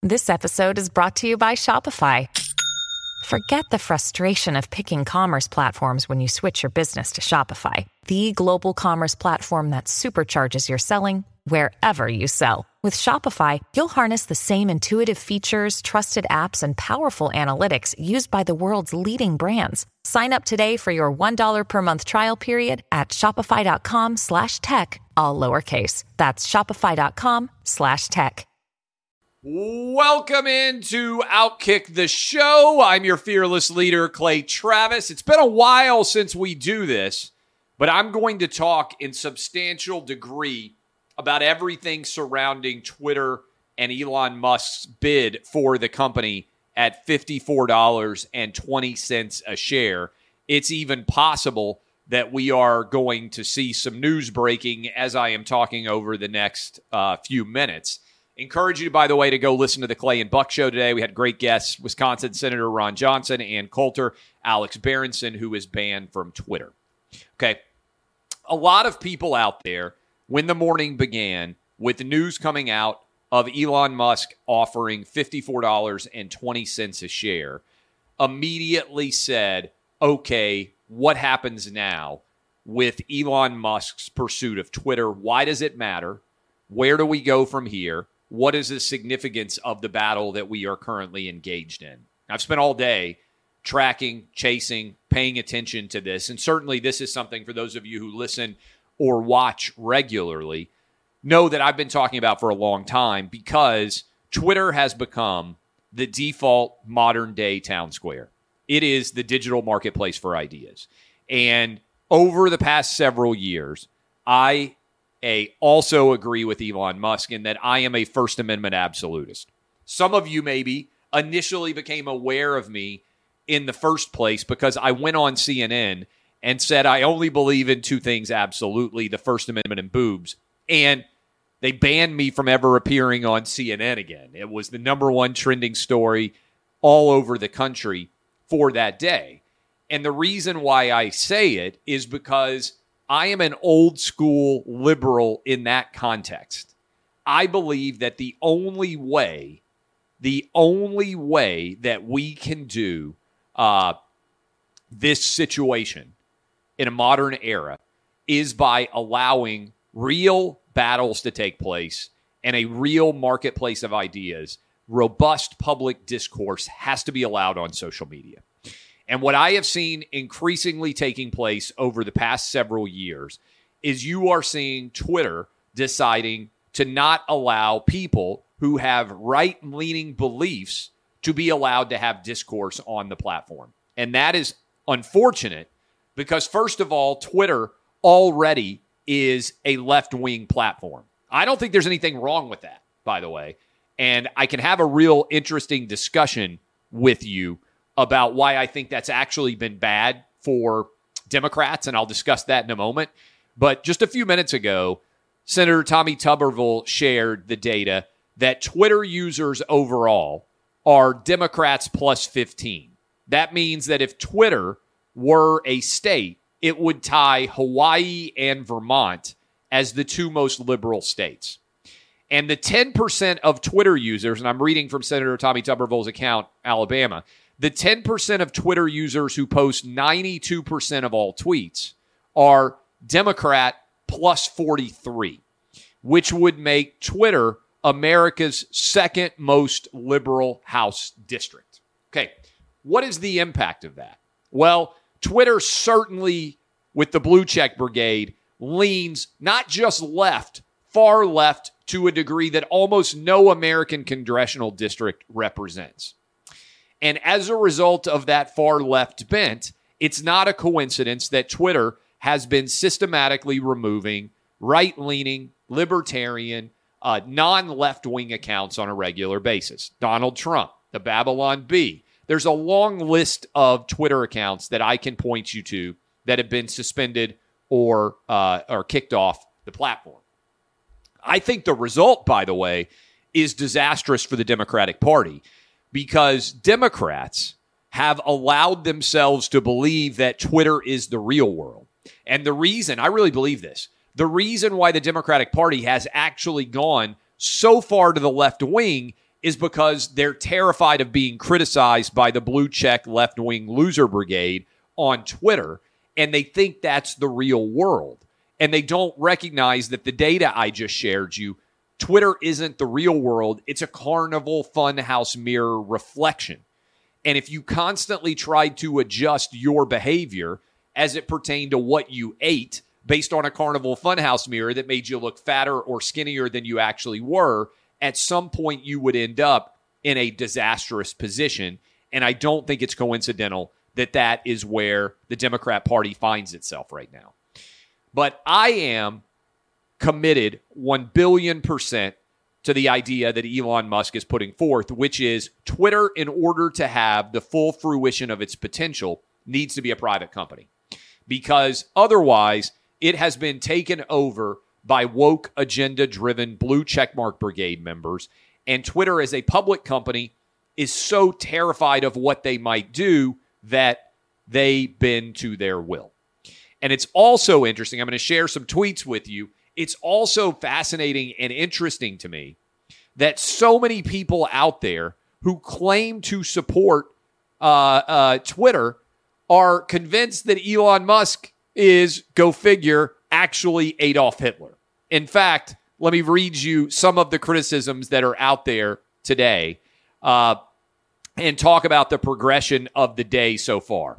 This episode is brought to you by Shopify. Forget the frustration of picking commerce platforms when you switch your business to Shopify, the global commerce platform that supercharges your selling wherever you sell. With Shopify, you'll harness the same intuitive features, trusted apps, and powerful analytics used by the world's leading brands. Sign up today for your $1 per month trial period at shopify.com/tech, all lowercase. That's shopify.com/tech. Welcome into Outkick the Show. I'm your fearless leader, Clay Travis. It's been a while since we do this, but I'm going to talk in substantial degree about everything surrounding Twitter and Elon Musk's bid for the company at $54.20 a share. It's even possible that we are going to see some news breaking as I am talking over the next few minutes. Encourage you, by the way, to go listen to the Clay and Buck Show today. We had great guests, Wisconsin Senator Ron Johnson, Ann Coulter, Alex Berenson, who is banned from Twitter. Okay, a lot of people out there, when the morning began, with the news coming out of Elon Musk offering $54.20 a share, immediately said, okay, what happens now with Elon Musk's pursuit of Twitter? Why does it matter? Where do we go from here? What is the significance of the battle that we are currently engaged in? I've spent all day tracking, chasing, paying attention to this. And certainly this is something for those of you who listen or watch regularly know that I've been talking about for a long time, because Twitter has become the default modern day town square. It is the digital marketplace for ideas. And over the past several years, I also agree with Elon Musk in that I am a First Amendment absolutist. Some of you maybe initially became aware of me in the first place because I went on CNN and said I only believe in two things absolutely, the First Amendment and boobs. And they banned me from ever appearing on CNN again. It was the number one trending story all over the country for that day. And the reason why I say it is because I am an old school liberal in that context. I believe that the only way that we can do this situation in a modern era is by allowing real battles to take place and a real marketplace of ideas. Robust public discourse has to be allowed on social media. And what I have seen increasingly taking place over the past several years is you are seeing Twitter deciding to not allow people who have right-leaning beliefs to be allowed to have discourse on the platform. And that is unfortunate because, first of all, Twitter already is a left-wing platform. I don't think there's anything wrong with that, by the way. And I can have a real interesting discussion with you about why I think that's actually been bad for Democrats, and I'll discuss that in a moment. But just a few minutes ago, Senator Tommy Tuberville shared the data that Twitter users overall are Democrats plus 15. That means that if Twitter were a state, it would tie Hawaii and Vermont as the two most liberal states. And the 10% of Twitter users, and I'm reading from Senator Tommy Tuberville's account, Alabama, the 10% of Twitter users who post 92% of all tweets are Democrat plus 43, which would make Twitter America's second most liberal House district. Okay, what is the impact of that? Well, Twitter certainly, with the blue check brigade, leans not just left, far left to a degree that almost no American congressional district represents. And as a result of that far left bent, it's not a coincidence that Twitter has been systematically removing right-leaning, libertarian, non-left-wing accounts on a regular basis. Donald Trump, the Babylon Bee. There's a long list of Twitter accounts that I can point you to that have been suspended or kicked off the platform. I think the result, by the way, is disastrous for the Democratic Party, because Democrats have allowed themselves to believe that Twitter is the real world. And the reason, I really believe this, the reason why the Democratic Party has actually gone so far to the left wing is because they're terrified of being criticized by the blue check left-wing loser brigade on Twitter, and they think that's the real world. And they don't recognize that the data I just shared you, Twitter isn't the real world. It's a carnival funhouse mirror reflection. And if you constantly tried to adjust your behavior as it pertained to what you ate based on a carnival funhouse mirror that made you look fatter or skinnier than you actually were, at some point you would end up in a disastrous position. And I don't think it's coincidental that that is where the Democrat Party finds itself right now. But I am committed 1 billion% to the idea that Elon Musk is putting forth, which is Twitter, in order to have the full fruition of its potential, needs to be a private company. Because otherwise, it has been taken over by woke, agenda-driven blue checkmark brigade members. And Twitter, as a public company, is so terrified of what they might do that they bend to their will. And it's also interesting. I'm going to share some tweets with you. It's also fascinating and interesting to me that so many people out there who claim to support Twitter are convinced that Elon Musk is, go figure, actually Adolf Hitler. In fact, let me read you some of the criticisms that are out there today and talk about the progression of the day so far.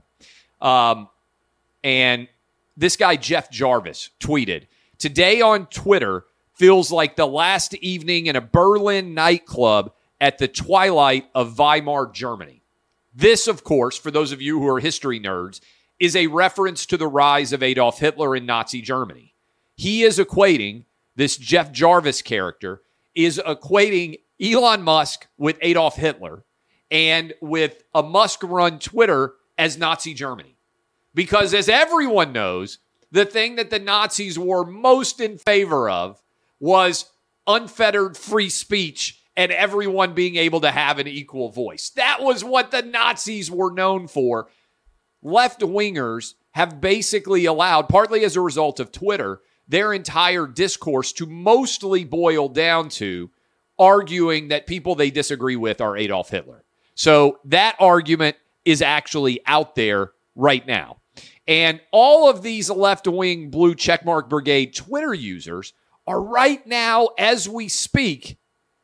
And this guy, Jeff Jarvis, tweeted, "Today on Twitter feels like the last evening in a Berlin nightclub at the twilight of Weimar, Germany." This, of course, for those of you who are history nerds, is a reference to the rise of Adolf Hitler in Nazi Germany. He is equating, this Jeff Jarvis character, is equating Elon Musk with Adolf Hitler and with a Musk-run Twitter as Nazi Germany. Because as everyone knows, the thing that the Nazis were most in favor of was unfettered free speech and everyone being able to have an equal voice. That was what the Nazis were known for. Left-wingers have basically allowed, partly as a result of Twitter, their entire discourse to mostly boil down to arguing that people they disagree with are Adolf Hitler. So that argument is actually out there right now. And all of these left-wing blue checkmark brigade Twitter users are right now, as we speak,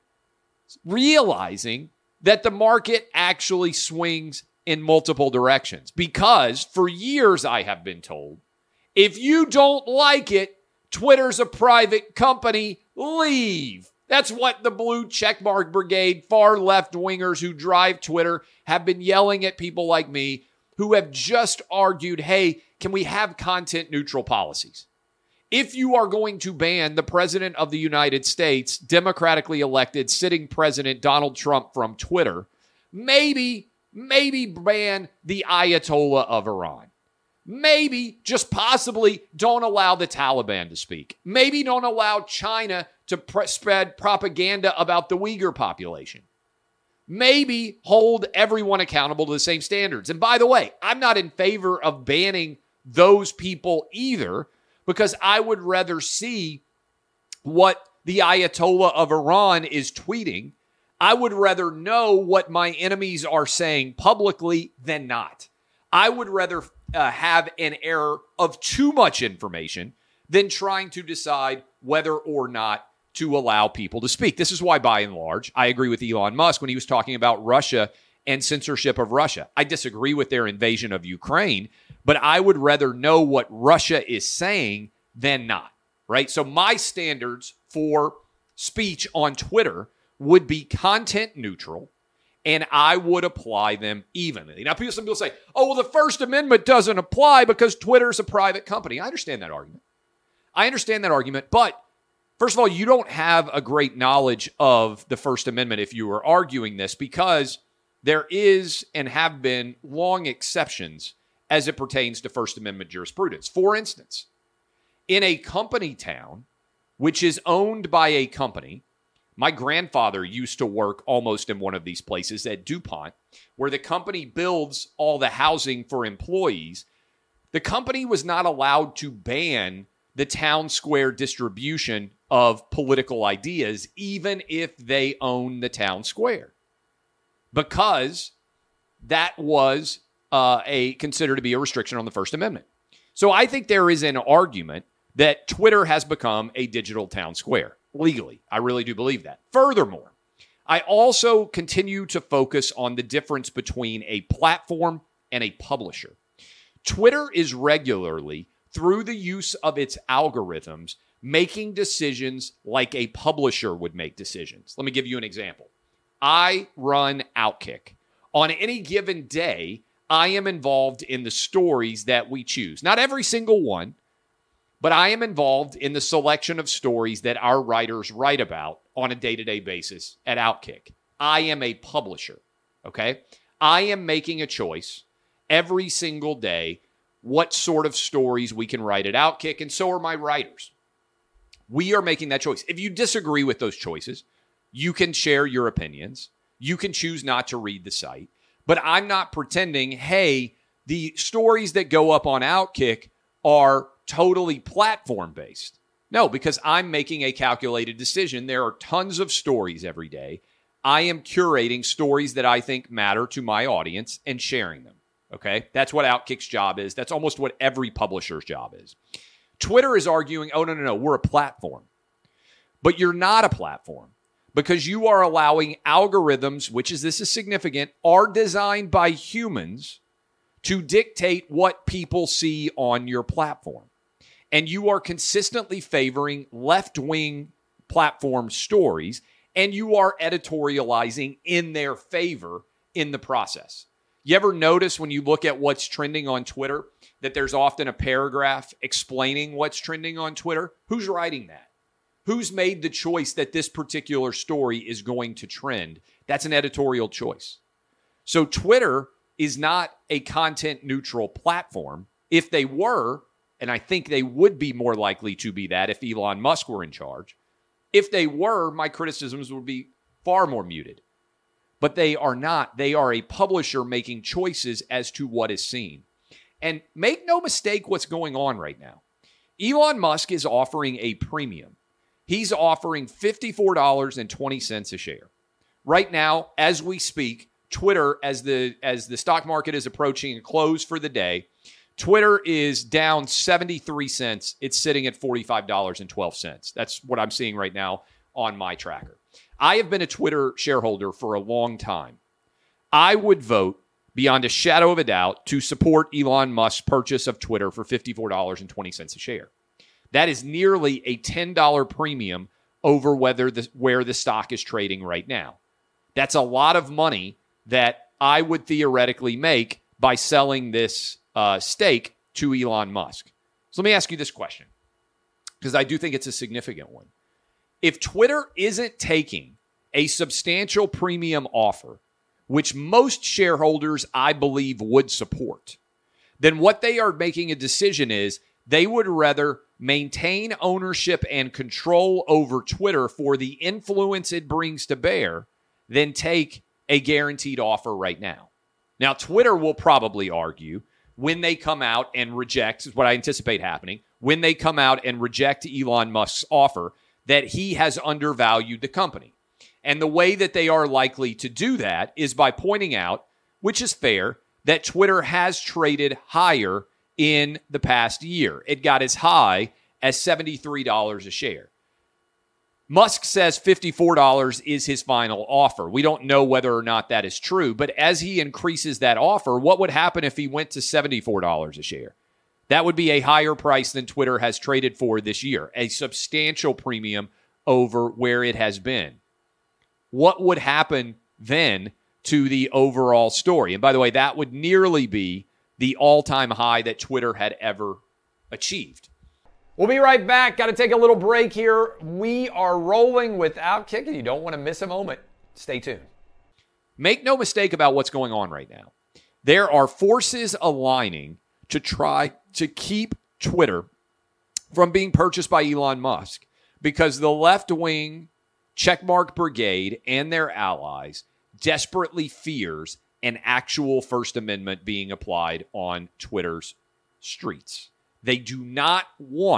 realizing that the market actually swings in multiple directions. Because for years I have been told, if you don't like it, Twitter's a private company, leave. That's what the blue checkmark brigade, far left-wingers who drive Twitter, have been yelling at people like me who have just argued, hey, can we have content-neutral policies? If you are going to ban the President of the United States, democratically elected sitting President Donald Trump from Twitter, maybe ban the Ayatollah of Iran. Maybe, just possibly, don't allow the Taliban to speak. Maybe don't allow China to spread propaganda about the Uyghur population. Maybe hold everyone accountable to the same standards. And by the way, I'm not in favor of banning those people either, because I would rather see what the Ayatollah of Iran is tweeting. I would rather know what my enemies are saying publicly than not. I would rather have an error of too much information than trying to decide whether or not to allow people to speak. This is why, by and large, I agree with Elon Musk when he was talking about Russia and censorship of Russia. I disagree with their invasion of Ukraine, but I would rather know what Russia is saying than not, right? So my standards for speech on Twitter would be content neutral, and I would apply them evenly. Now, some people say, oh, well, the First Amendment doesn't apply because Twitter's a private company. I understand that argument. But first of all, you don't have a great knowledge of the First Amendment if you are arguing this, because there is and have been long exceptions as it pertains to First Amendment jurisprudence. For instance, in a company town, which is owned by a company, my grandfather used to work almost in one of these places at DuPont, where the company builds all the housing for employees. The company was not allowed to ban the town square distribution of political ideas, even if they own the town square, because that was considered to be a restriction on the First Amendment. So I think there is an argument that Twitter has become a digital town square legally. I really do believe that. Furthermore, I also continue to focus on the difference between a platform and a publisher. Twitter is regularly, through the use of its algorithms, making decisions like a publisher would make decisions. Let me give you an example. I run Outkick. On any given day, I am involved in the stories that we choose. Not every single one, but I am involved in the selection of stories that our writers write about on a day-to-day basis at Outkick. I am a publisher, okay? I am making a choice every single day what sort of stories we can write at Outkick, and so are my writers. We are making that choice. If you disagree with those choices, you can share your opinions. You can choose not to read the site. But I'm not pretending, hey, the stories that go up on Outkick are totally platform-based. No, because I'm making a calculated decision. There are tons of stories every day. I am curating stories that I think matter to my audience and sharing them. Okay? That's what Outkick's job is. That's almost what every publisher's job is. Twitter is arguing, oh, no, we're a platform. But you're not a platform because you are allowing algorithms, this is significant, are designed by humans to dictate what people see on your platform. And you are consistently favoring left-wing platform stories, and you are editorializing in their favor in the process. You ever notice when you look at what's trending on Twitter that there's often a paragraph explaining what's trending on Twitter? Who's writing that? Who's made the choice that this particular story is going to trend? That's an editorial choice. So Twitter is not a content-neutral platform. If they were, and I think they would be more likely to be that if Elon Musk were in charge, if they were, my criticisms would be far more muted. But they are not. They are a publisher making choices as to what is seen. And make no mistake what's going on right now. Elon Musk is offering a premium. He's offering $54.20 a share. Right now, as we speak, Twitter, as the stock market is approaching a close for the day, Twitter is down 73 cents. It's sitting at $45.12. That's what I'm seeing right now on my tracker. I have been a Twitter shareholder for a long time. I would vote beyond a shadow of a doubt to support Elon Musk's purchase of Twitter for $54.20 a share. That is nearly a $10 premium over where the stock is trading right now. That's a lot of money that I would theoretically make by selling this stake to Elon Musk. So let me ask you this question, because I do think it's a significant one. If Twitter isn't taking a substantial premium offer, which most shareholders, I believe, would support, then what they are making a decision is they would rather maintain ownership and control over Twitter for the influence it brings to bear than take a guaranteed offer right now. Now, Twitter will probably argue when they come out and reject, is what I anticipate happening, when they come out and reject Elon Musk's offer, that he has undervalued the company. And the way that they are likely to do that is by pointing out, which is fair, that Twitter has traded higher in the past year. It got as high as $73 a share. Musk says $54 is his final offer. We don't know whether or not that is true, but as he increases that offer, what would happen if he went to $74 a share? That would be a higher price than Twitter has traded for this year, a substantial premium over where it has been. What would happen then to the overall story? And by the way, that would nearly be the all-time high that Twitter had ever achieved. We'll be right back. Got to take a little break here. We are rolling with Outkick, and you don't want to miss a moment. Stay tuned. Make no mistake about what's going on right now. There are forces aligning to try to keep Twitter from being purchased by Elon Musk because the left-wing checkmark brigade and their allies desperately fears an actual First Amendment being applied on Twitter's streets. They do not want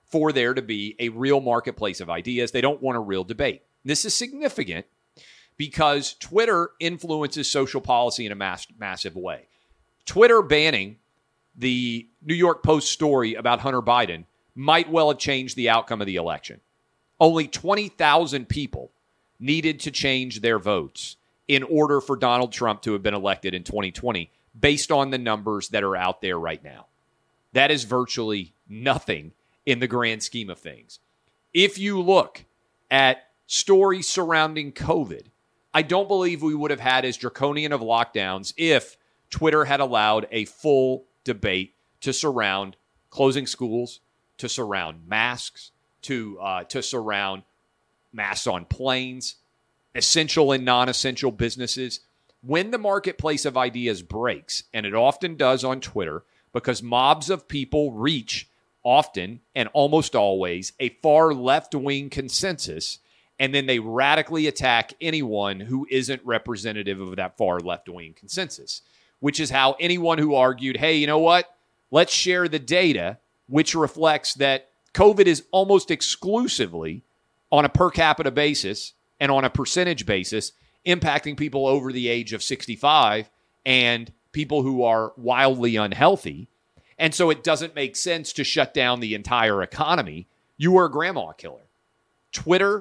for there to be a real marketplace of ideas. They don't want a real debate. This is significant because Twitter influences social policy in a massive way. Twitter banning the New York Post story about Hunter Biden might well have changed the outcome of the election. Only 20,000 people needed to change their votes in order for Donald Trump to have been elected in 2020 based on the numbers that are out there right now. That is virtually nothing in the grand scheme of things. If you look at stories surrounding COVID, I don't believe we would have had as draconian of lockdowns if Twitter had allowed a full debate to surround closing schools, to surround masks, to surround masks on planes, essential and non-essential businesses. When the marketplace of ideas breaks, and it often does on Twitter, because mobs of people reach often and almost always a far left-wing consensus, and then they radically attack anyone who isn't representative of that far left-wing consensus, which is how anyone who argued, hey, you know what? Let's share the data, which reflects that COVID is almost exclusively on a per capita basis and on a percentage basis impacting people over the age of 65 and people who are wildly unhealthy. And so it doesn't make sense to shut down the entire economy. You are a grandma killer. Twitter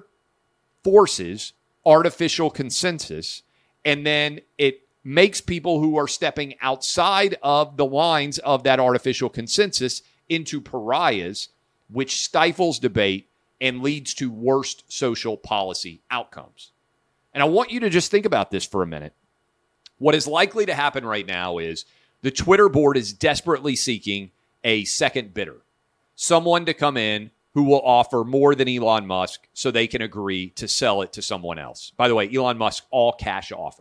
forces artificial consensus, and then it makes people who are stepping outside of the lines of that artificial consensus into pariahs, which stifles debate and leads to worst social policy outcomes. And I want you to just think about this for a minute. What is likely to happen right now is the Twitter board is desperately seeking a second bidder, someone to come in who will offer more than Elon Musk so they can agree to sell it to someone else. By the way, Elon Musk all cash offer.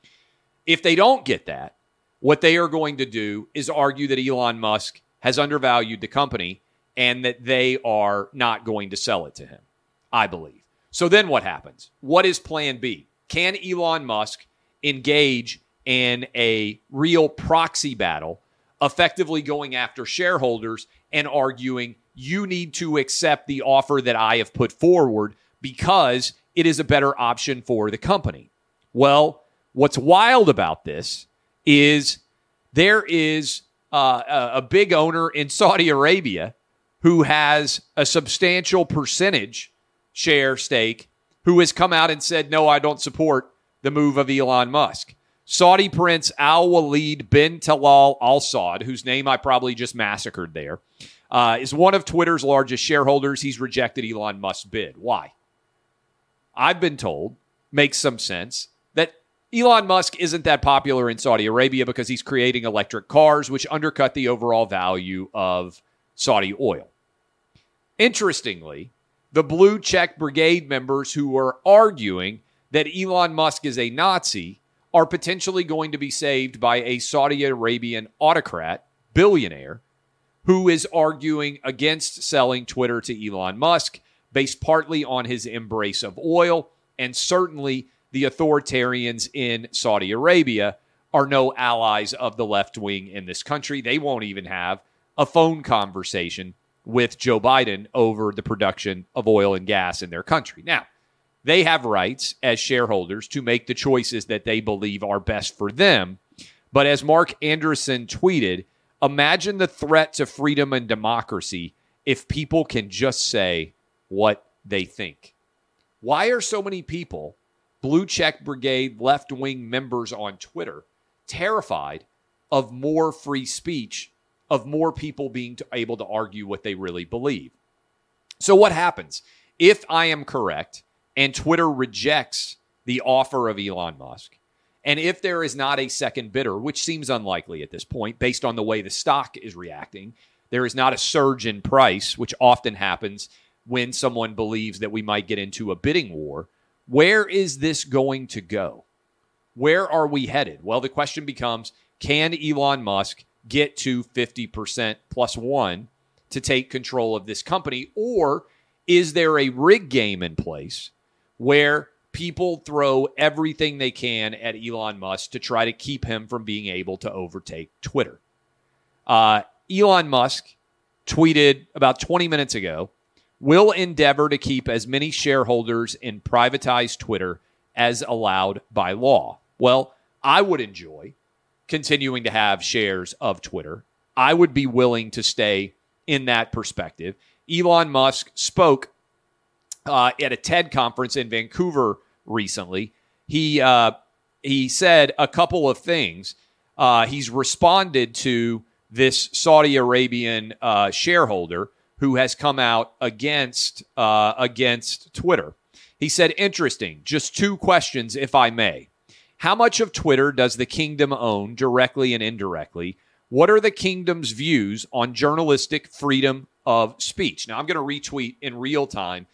If they don't get that, what they are going to do is argue that Elon Musk has undervalued the company and that they are not going to sell it to him, I believe. So then what happens? What is plan B? Can Elon Musk engage in a real proxy battle, effectively going after shareholders and arguing, you need to accept the offer that I have put forward because it is a better option for the company? Well, what's wild about this is there is a big owner in Saudi Arabia who has a substantial percentage share stake who has come out and said, no, I don't support the move of Elon Musk. Saudi Prince Al-Walid bin Talal Al-Saud, whose name I probably just massacred there, is one of Twitter's largest shareholders. He's rejected Elon Musk's bid. Why? I've been told, makes some sense, that Elon Musk isn't that popular in Saudi Arabia because he's creating electric cars, which undercut the overall value of Saudi oil. Interestingly, the Blue Check Brigade members who are arguing that Elon Musk is a Nazi are potentially going to be saved by a Saudi Arabian autocrat, billionaire, who is arguing against selling Twitter to Elon Musk based partly on his embrace of oil, and certainly the authoritarians in Saudi Arabia are no allies of the left wing in this country. They won't even have a phone conversation with Joe Biden over the production of oil and gas in their country. Now, they have rights as shareholders to make the choices that they believe are best for them. But as Mark Anderson tweeted, imagine the threat to freedom and democracy if people can just say what they think. Why are so many people, Blue Check Brigade left-wing members on Twitter, terrified of more free speech, of more people being able to argue what they really believe? So what happens? If I am correct and Twitter rejects the offer of Elon Musk, and if there is not a second bidder, which seems unlikely at this point based on the way the stock is reacting, there is not a surge in price, which often happens when someone believes that we might get into a bidding war. Where is this going to go? Where are we headed? Well, the question becomes, can Elon Musk get to 50% plus one to take control of this company? Or is there a rig game in place where people throw everything they can at Elon Musk to try to keep him from being able to overtake Twitter? Elon Musk tweeted about 20 minutes ago will endeavor to keep as many shareholders in privatized Twitter as allowed by law. Well, I would enjoy continuing to have shares of Twitter. I would be willing to stay in that perspective. Elon Musk spoke at a TED conference in Vancouver recently. He said a couple of things. He's responded to this Saudi Arabian shareholder who has come out against Twitter. He said, interesting, just 2 questions, if I may. How much of Twitter does the kingdom own, directly and indirectly? What are the kingdom's views on journalistic freedom of speech? Now, I'm going to retweet in real time.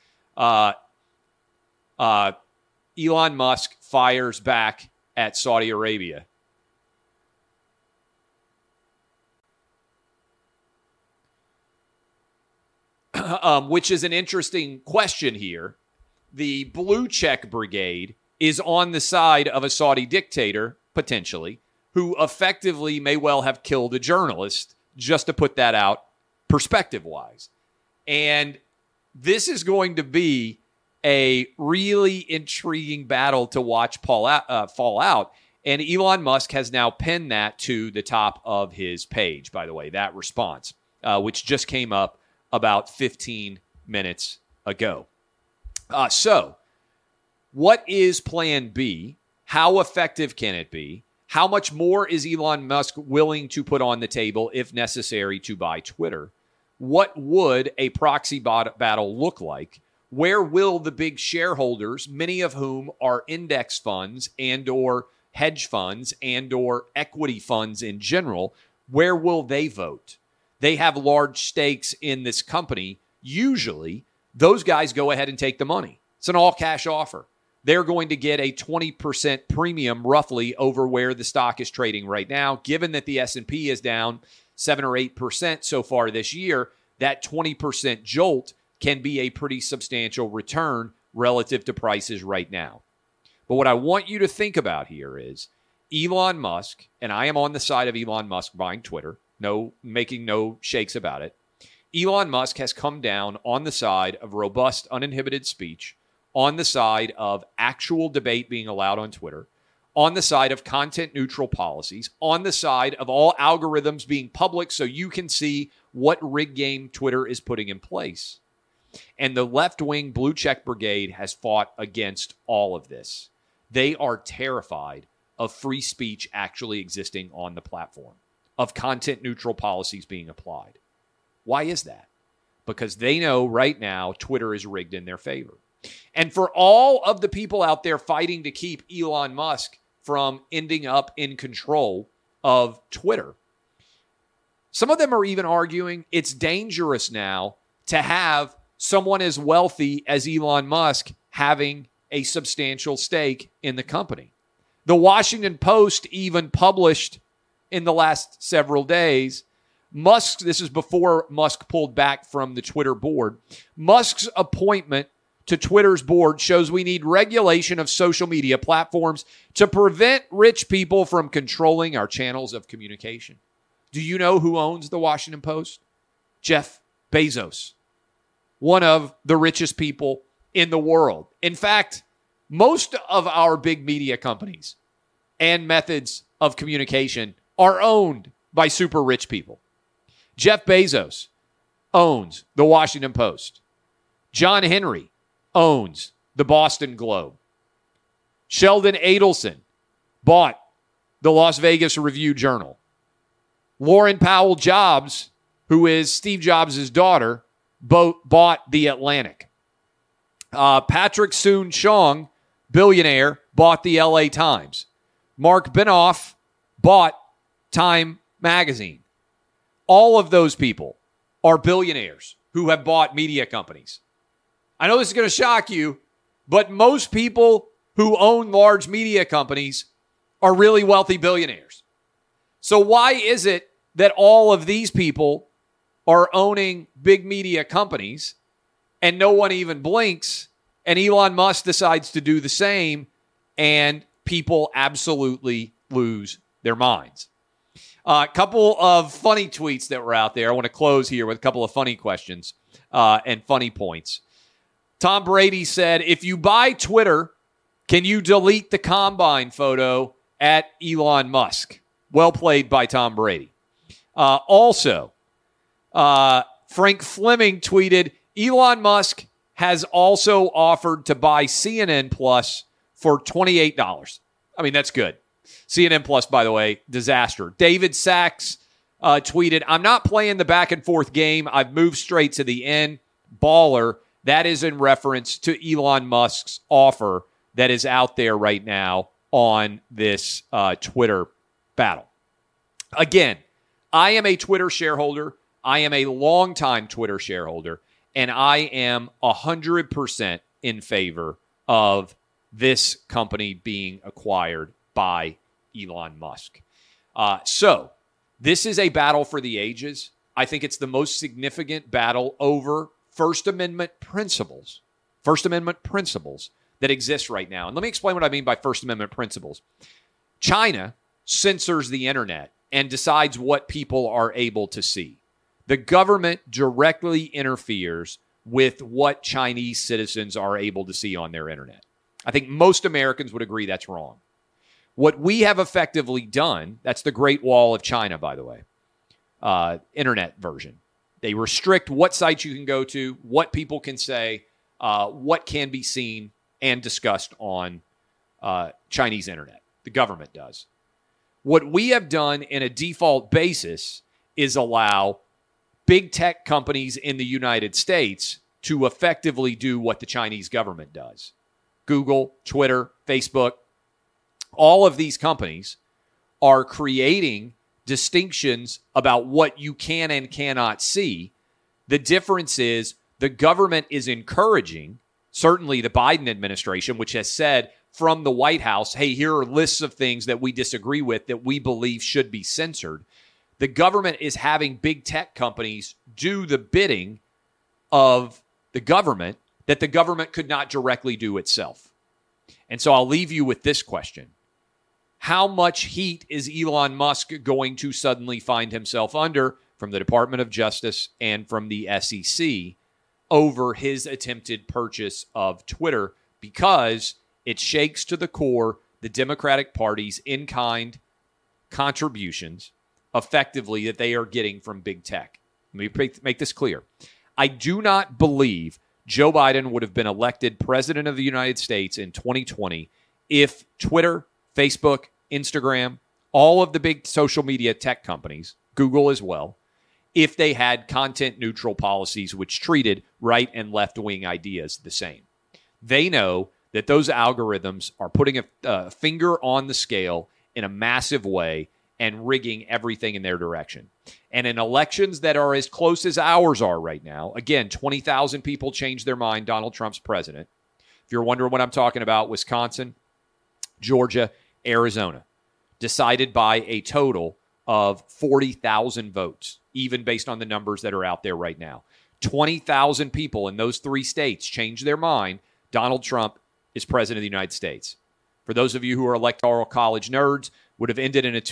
Elon Musk fires back at Saudi Arabia. Which is an interesting question here. The Blue Check Brigade is on the side of a Saudi dictator, potentially, who effectively may well have killed a journalist, just to put that out perspective-wise. And this is going to be a really intriguing battle to watch fall out. And Elon Musk has now pinned that to the top of his page, by the way, that response, which just came up about 15 minutes ago. So, what is plan B? How effective can it be? How much more is Elon Musk willing to put on the table if necessary to buy Twitter? What would a proxy battle look like? Where will the big shareholders, many of whom are index funds and or hedge funds and or equity funds in general, where will they vote? They have large stakes in this company. Usually, those guys go ahead and take the money. It's an all-cash offer. They're going to get a 20% premium roughly over where the stock is trading right now. Given that the S&P is down 7 or 8% so far this year, that 20% jolt can be a pretty substantial return relative to prices right now. But what I want you to think about here is Elon Musk, and I am on the side of Elon Musk buying Twitter, making no shakes about it. Elon Musk has come down on the side of robust, uninhibited speech, on the side of actual debate being allowed on Twitter, on the side of content-neutral policies, on the side of all algorithms being public so you can see what rig game Twitter is putting in place. And the left-wing Blue Check Brigade has fought against all of this. They are terrified of free speech actually existing on the platform, of content-neutral policies being applied. Why is that? Because they know right now Twitter is rigged in their favor. And for all of the people out there fighting to keep Elon Musk from ending up in control of Twitter, some of them are even arguing it's dangerous now to have someone as wealthy as Elon Musk having a substantial stake in the company. The Washington Post even published in the last several days, this is before Musk pulled back from the Twitter board, Musk's appointment to Twitter's board shows we need regulation of social media platforms to prevent rich people from controlling our channels of communication. Do you know who owns the Washington Post? Jeff Bezos, one of the richest people in the world. In fact, most of our big media companies and methods of communication are owned by super rich people. Jeff Bezos owns the Washington Post. John Henry owns the Boston Globe. Sheldon Adelson bought the Las Vegas Review-Journal. Lauren Powell Jobs, who is Steve Jobs' daughter, bought The Atlantic. Patrick Soon-Shiong, billionaire, bought the LA Times. Mark Benioff bought Time Magazine. All of those people are billionaires who have bought media companies. I know this is going to shock you, but most people who own large media companies are really wealthy billionaires. So why is it that all of these people are owning big media companies and no one even blinks, and Elon Musk decides to do the same, and people absolutely lose their minds? A couple of funny tweets that were out there. I want to close here with a couple of funny questions. and funny points. Tom Brady said, if you buy Twitter, can you delete the combine photo at Elon Musk? Well played by Tom Brady. Also, Frank Fleming tweeted, Elon Musk has also offered to buy CNN Plus for $28. I mean, that's good. CNN Plus, by the way, disaster. David Sachs tweeted, I'm not playing the back and forth game. I've moved straight to the end. Baller. That is in reference to Elon Musk's offer that is out there right now on this Twitter battle. Again, I am a Twitter shareholder. I am a longtime Twitter shareholder, and I am 100% in favor of this company being acquired by Elon Musk. So this is a battle for the ages. I think it's the most significant battle over First Amendment principles that exist right now. And let me explain what I mean by First Amendment principles. China censors the internet and decides what people are able to see. The government directly interferes with what Chinese citizens are able to see on their internet. I think most Americans would agree that's wrong. What we have effectively done, that's the Great Wall of China, by the way, internet version. They restrict what sites you can go to, what people can say, what can be seen and discussed on Chinese internet. The government does. What we have done in a default basis is allow big tech companies in the United States to effectively do what the Chinese government does. Google, Twitter, Facebook, all of these companies are creating distinctions about what you can and cannot see. The difference is the government is encouraging, certainly the Biden administration, which has said from the White House, hey, here are lists of things that we disagree with that we believe should be censored. The government is having big tech companies do the bidding of the government that the government could not directly do itself. And so I'll leave you with this question. How much heat is Elon Musk going to suddenly find himself under from the Department of Justice and from the SEC over his attempted purchase of Twitter? Because it shakes to the core the Democratic Party's in-kind contributions effectively that they are getting from big tech. Let me make this clear. I do not believe Joe Biden would have been elected president of the United States in 2020 if Twitter, Facebook, Instagram, all of the big social media tech companies, Google as well, if they had content-neutral policies which treated right and left-wing ideas the same. They know that those algorithms are putting a finger on the scale in a massive way and rigging everything in their direction. And in elections that are as close as ours are right now, again, 20,000 people changed their mind, Donald Trump's president. If you're wondering what I'm talking about, Wisconsin, Georgia, Arizona, decided by a total of 40,000 votes, even based on the numbers that are out there right now. 20,000 people in those three states changed their mind. Donald Trump is president of the United States. For those of you who are electoral college nerds, would have ended in a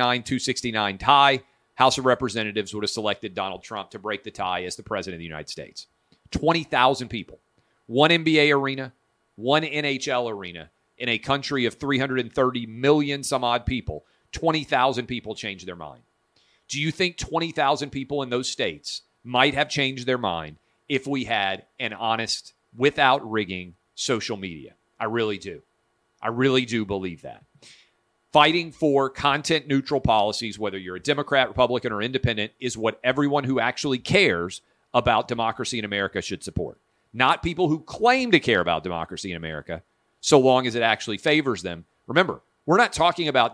269-269 tie. House of Representatives would have selected Donald Trump to break the tie as the president of the United States. 20,000 people. One NBA arena, one NHL arena in a country of 330 million some odd people. 20,000 people changed their mind. Do you think 20,000 people in those states might have changed their mind if we had an honest, without rigging, social media? I really do. I really do believe that. Fighting for content-neutral policies, whether you're a Democrat, Republican, or independent, is what everyone who actually cares about democracy in America should support. Not people who claim to care about democracy in America, so long as it actually favors them. Remember, we're not talking about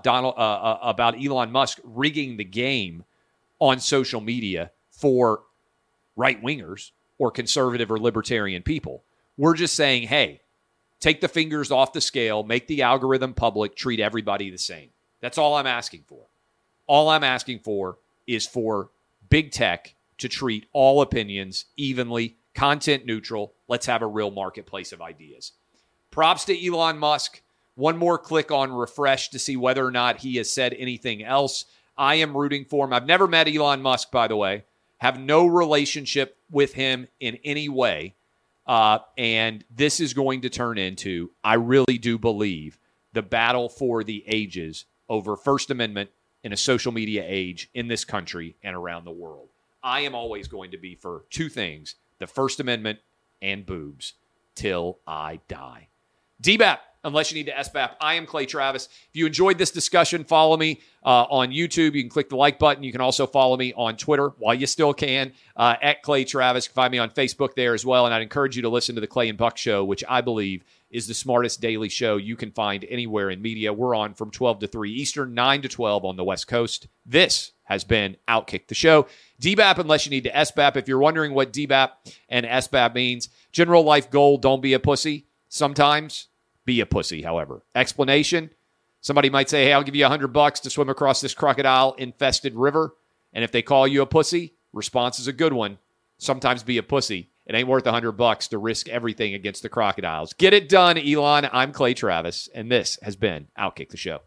about Elon Musk rigging the game on social media for right-wingers or conservative or libertarian people. We're just saying, hey, take the fingers off the scale, make the algorithm public, treat everybody the same. That's all I'm asking for. All I'm asking for is for big tech to treat all opinions evenly, content neutral. Let's have a real marketplace of ideas. Props to Elon Musk. One more click on refresh to see whether or not he has said anything else. I am rooting for him. I've never met Elon Musk, by the way. Have no relationship with him in any way. And this is going to turn into, I really do believe, the battle for the ages over First Amendment in a social media age in this country and around the world. I am always going to be for two things, the First Amendment and boobs, till I die. DBAP, unless you need to SBAP. I am Clay Travis. If you enjoyed this discussion, follow me on YouTube. You can click the like button. You can also follow me on Twitter while you still can, at Clay Travis. You can find me on Facebook there as well. And I'd encourage you to listen to the Clay and Buck Show, which I believe is the smartest daily show you can find anywhere in media. We're on from 12 to 3 Eastern, 9 to 12 on the West Coast. This has been Outkick the Show. DBAP, unless you need to SBAP. If you're wondering what DBAP and SBAP means, general life goal, don't be a pussy. Sometimes be a pussy, however. Explanation, somebody might say, hey, I'll give you $100 to swim across this crocodile-infested river. And if they call you a pussy, response is a good one. Sometimes be a pussy. It ain't worth $100 to risk everything against the crocodiles. Get it done, Elon. I'm Clay Travis, and this has been Outkick the Show.